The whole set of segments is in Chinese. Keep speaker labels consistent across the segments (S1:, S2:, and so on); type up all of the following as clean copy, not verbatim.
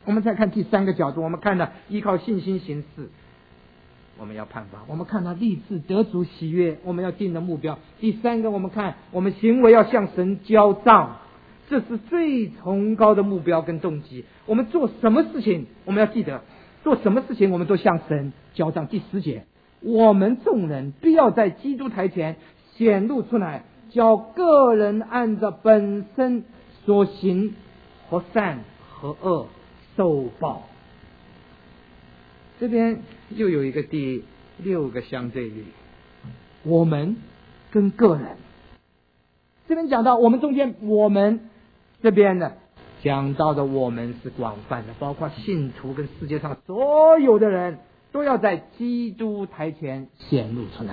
S1: 我们再看第三个角度，我们看到依靠信心行事，我们要盼望；我们看到立志得主喜悦，我们要定的目标。第三个，我们看我们行为要向神交账，这是最崇高的目标跟动机。我们做什么事情，我们要记得做什么事情，我们都向神交账。第10节，我们众人必要在基督台前显露出来，叫个人按照本身所行和善和恶受报。这边又有一个第6个相对律，我们跟个人。这边讲到我们中间，我们这边呢讲到的我们是广泛的，包括信徒跟世界上所有的人都要在基督台前显露出来。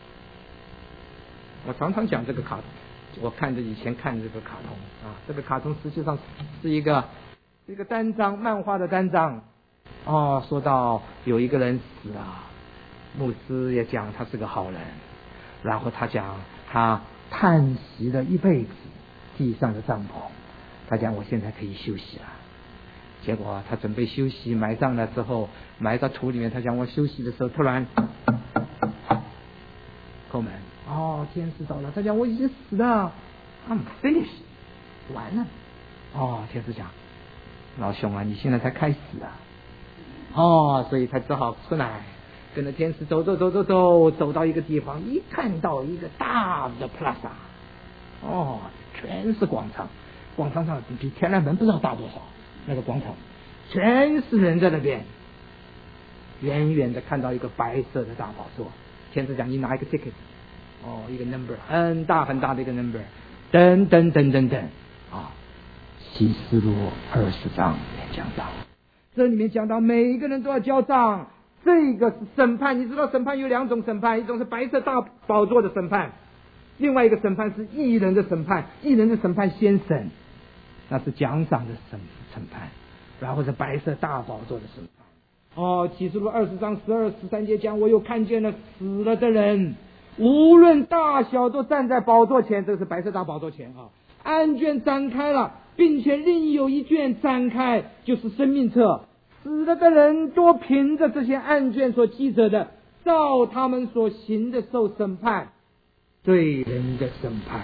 S1: 我常常讲这个卡通，我以前看这个卡通啊，这个卡通实际上是一个单张漫画的单张哦。说到有一个人死了，牧师也讲他是个好人，然后他讲他叹息了一辈子，地上的帐篷，他讲我现在可以休息了。结果他准备休息，埋葬了之后，埋到土里面。他讲我休息的时候，突然叩门，哦，天使到了。他讲我已经死了 ，I'm finished， 完了。哦，天使讲，老兄啊，你现在才开始啊。哦，所以他只好出来，跟着天使走到一个地方，一看到一个大的 plaza， 哦，全是广场，广场上比天安门不知道大多少。那个广场全是人在那边，远远的看到一个白色的大宝座。天使讲你拿一个 ticket， 哦，一个 number 很大很大的一个 number， 等啊，启示录20章里面讲到，这里面讲到每一个人都要交账。这个是审判，你知道审判有2种审判，一种是白色大宝座的审判，另外一个审判是义人的审判。义人的审判先审，那是奖赏的审判，然后是白色大宝座的审判。哦，启示录20章12、13节讲，我又看见了死了的人，无论大小，都站在宝座前，这个是白色大宝座前啊。案卷展开了，并且另有一卷展开，就是生命册。死了的人都凭着这些案卷所记着的，照他们所行的受审判，对人的审判。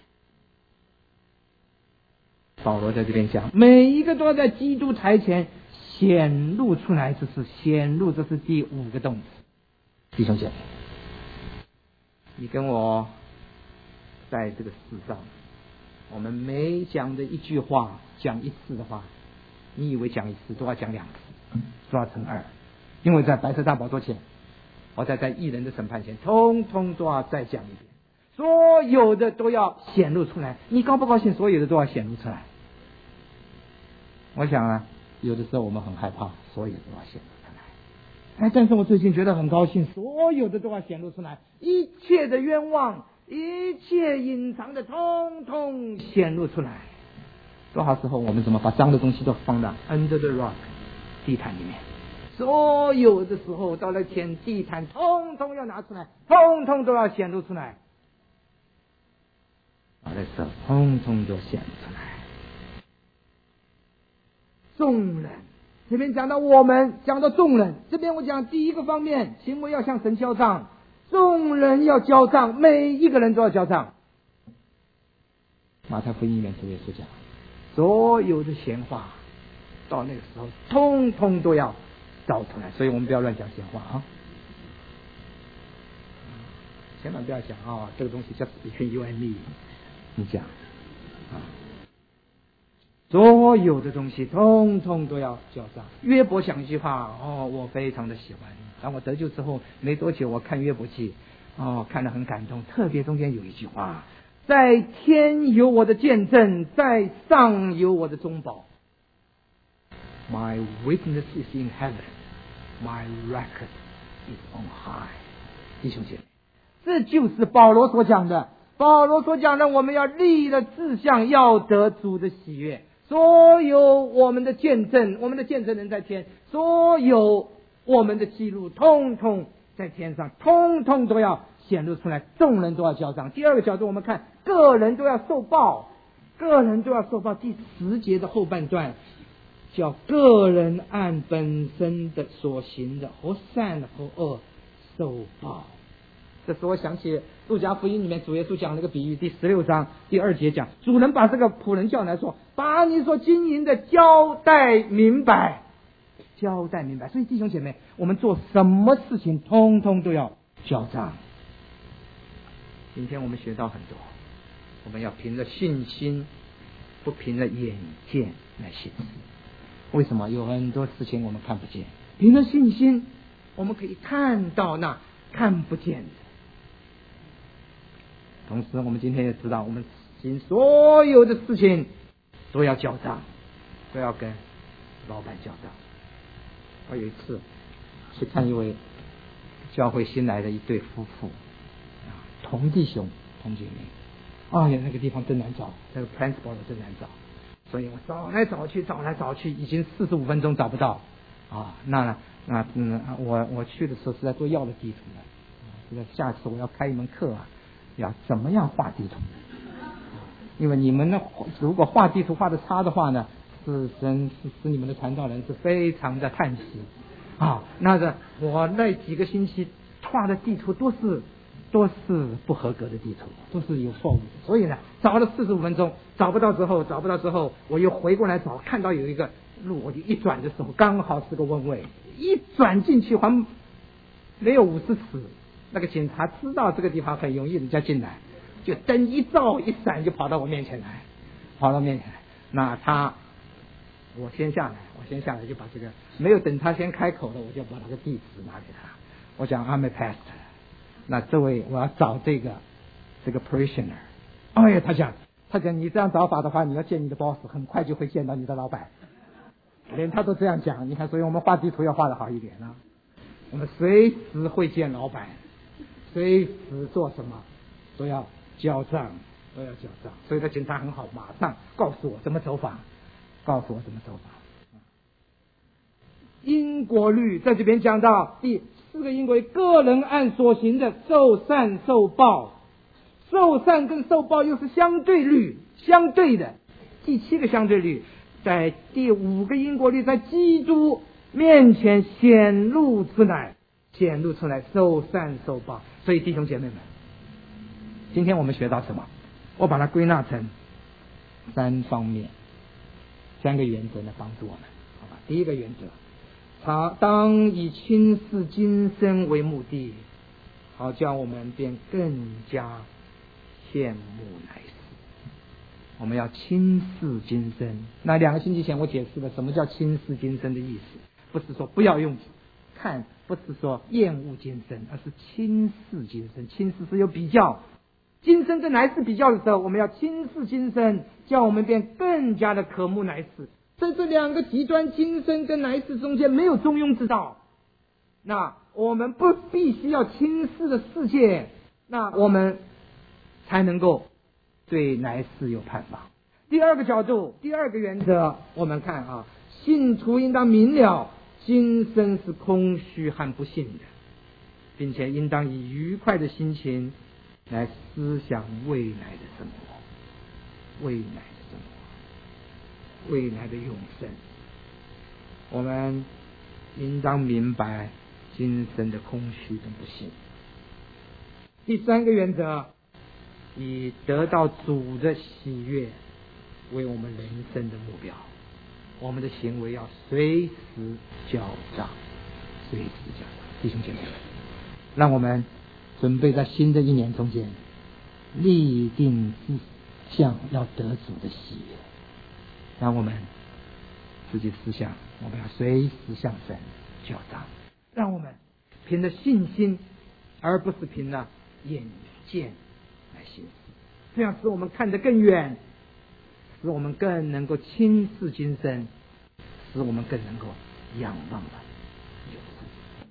S1: 保罗在这边讲，每一个都要在基督台前显露出来，这是显露，这是第5个动词。弟兄姐妹，你跟我在这个世上，我们每讲的一句话，讲1次的话，你以为讲1次都要讲2次，都要乘2，因为在白色大宝座前，或者在义人的审判前，通通都要再讲一遍，所有的都要显露出来。你高不高兴？所有的都要显露出来。我想啊，有的时候我们很害怕，所有的都要显露出来。但是我最近觉得很高兴，所有的都要显露出来，一切的冤枉，一切隐藏的，通通显露出来。多少时候我们怎么把脏的东西都放到 under the rug 地毯里面？所有的时候到了天，地毯通通要拿出来，通通都要显露出来。好的时候，通通都显露出来。众人，这边讲到我们，讲到众人，这边我讲第一个方面，行为要向神交账，众人要交账，每一个人都要交账。马太福音里面主耶稣讲，所有的闲话到那个时候通通都要找出来，所以我们不要乱讲闲话啊，千万不要讲啊，这个东西叫 between you and me， 你讲啊，所有的东西通通都要交账。约伯讲一句话，哦，我非常的喜欢。当我得救之后没多久，我看约伯记，哦，看得很感动。特别中间有一句话，在天有我的见证，在上有我的中保。My witness is in heaven, my record is on high。弟兄姐妹，这就是保罗所讲的。保罗所讲的，我们要立了志向，要得主的喜悦。所有我们的见证，我们的见证人在天，所有我们的记录，通通在天上，通通都要显露出来，众人都要交账。第二个角度，我们看个人都要受报，个人都要受报。第10节的后半段叫个人按本身的所行的和善和恶受报。这使我想起路加福音里面主耶稣讲了个比喻，第16章第2节讲，主人把这个仆人叫来说，把你所经营的交代明白，交代明白。所以弟兄姐妹，我们做什么事情通通都要交账。今天我们学到很多，我们要凭着信心，不凭着眼见来行事。为什么？有很多事情我们看不见，凭着信心我们可以看到那看不见的。同时我们今天也知道，我们行所有的事情都要交账，都要跟老板交账。我有一次去看一位教会新来的一对夫妇，同弟兄同姐妹，哎呀，那个地方真难找，那个 principal 真难找，所以我找来找去，已经45分钟找不到啊。我去的时候是在做药的地图的，这个下次我要开一门课啊，要怎么样画地图，因为你们呢，如果画地图画的差的话呢，使你们的传道人是非常的叹息啊。我那几个星期画的地图都是不合格的地图，都是有错误的。所以呢，找了45分钟，找不到之后，我又回过来找，看到有一个路，我就一转的时候，刚好是个弯位，一转进去还没有50尺，那个警察知道这个地方很容易人家进来，就灯一照一闪就跑到我面前来。我先下来就把这个，没有等他先开口的，我就把那个地址拿给他。我讲 I'm a pastor， 那这位我要找这个 parishioner。哎呀，他讲你这样找法的话，你要见你的 boss， 很快就会见到你的老板。连他都这样讲，你看，所以我们画地图要画得好一点啊。我们随时会见老板，随时做什么都要交账。所以他警察很好，马上告诉我怎么走法。因果律在这边讲到第4个因果律，个人按所行的受善受报。受善跟受报又是相对的。第7个相对律在第5个因果律，在基督面前显露出来，受善受报。所以弟兄姐妹们，今天我们学到什么？我把它归纳成3方面，3个原则来帮助我们，好吧？第一个原则，当以轻视今生为目的，好叫我们便更加羡慕来世。我们要轻视今生。那2个星期前我解释了什么叫轻视今生的意思，不是说不要用看，不是说厌恶今生，而是轻视今生。轻视是有比较，今生跟来世比较的时候，我们要轻视今生，叫我们便更加的渴慕来世。在这2个极端，今生跟来世中间没有中庸之道。那我们必须要轻视的世界，那我们才能够对来世有盼望。第2个角度，第2个原则，我们看啊，信徒应当明了今生是空虚和不幸的，并且应当以愉快的心情来思想未来的生活，未来的永生。我们应当明白今生的空虚跟不幸。第3个原则，以得到主的喜悦为我们人生的目标。我们的行为要随时交账。弟兄姐妹们，让我们准备在新的一年中间立定志向，要得主的喜悦。让我们自己思想，我们要随时向神交账。让我们凭着信心，而不是凭着眼见来行事，这样使我们看得更远，使我们更能够轻视今生，使我们更能够仰望了永生。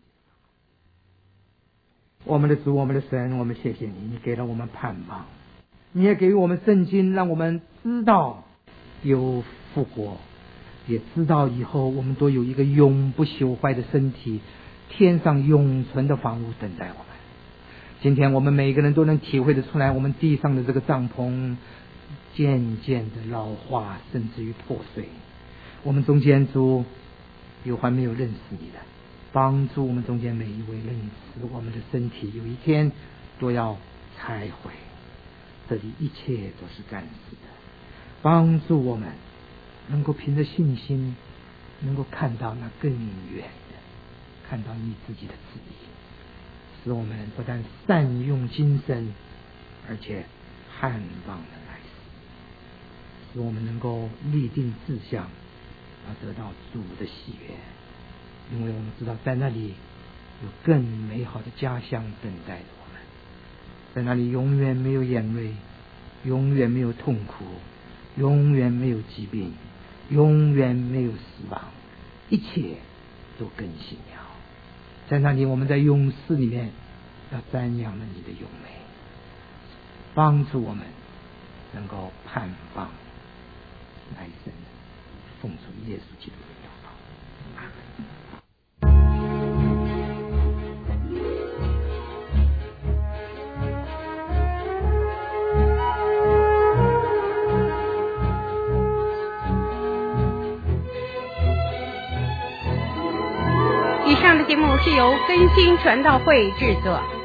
S1: 我们的主，我们的神，我们谢谢你，你给了我们盼望，你也给予我们圣经，让我们知道有复活，也知道以后我们都有一个永不朽坏的身体，天上永存的房屋等待我们。今天我们每个人都能体会得出来，我们地上的这个帐篷渐渐的老化，甚至于破碎。 我们中间主有还没有认识你的，帮助我们中间每一位认识我们的身体，有一天都要拆毁，这里一切都是暂时的，帮助我们能够凭着信心能够看到那更远的，看到你自己的旨意，使我们不但善用今生，而且盼望了来世，使我们能够立定志向，而得到主的喜悦，因为我们知道在那里有更美好的家乡等待着我们，在那里永远没有眼泪，永远没有痛苦，永远没有疾病，永远没有死亡，一切都更新了。在那里我们在永世里面要瞻仰了你的永美，帮助我们能够盼望来生，奉主耶稣基督的祷告，阿门。
S2: 以上的节目是由更新传道会制作。